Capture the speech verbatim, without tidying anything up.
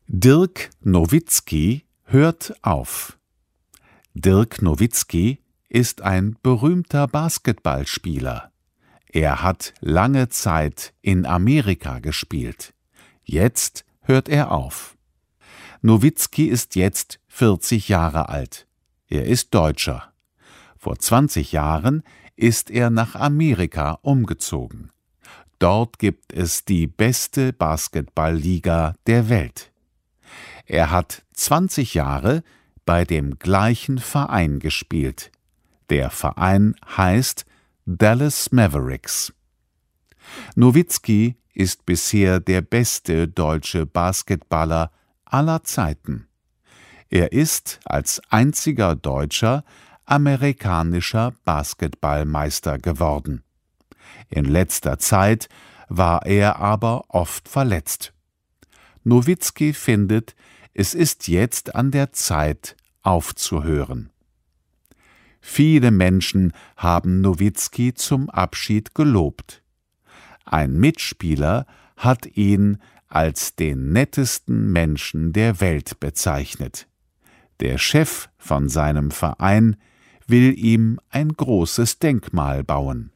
Dirk Nowitzki hört auf. Dirk Nowitzki ist ein berühmter Basketballspieler. Er hat lange Zeit in Amerika gespielt. Jetzt hört er auf. Nowitzki ist jetzt vierzig Jahre alt. Er ist Deutscher. Vor zwanzig Jahren ist er nach Amerika umgezogen. Dort gibt es die beste Basketballliga der Welt. Er hat zwanzig Jahre bei dem gleichen Verein gespielt. Der Verein heißt Dallas Mavericks. Nowitzki ist bisher der beste deutsche Basketballer aller Zeiten. Er ist als einziger Deutscher amerikanischer Basketballmeister geworden. In letzter Zeit war er aber oft verletzt. Nowitzki findet, es ist jetzt an der Zeit, aufzuhören. Viele Menschen haben Nowitzki zum Abschied gelobt. Ein Mitspieler hat ihn als den nettesten Menschen der Welt bezeichnet. Der Chef von seinem Verein will ihm ein großes Denkmal bauen.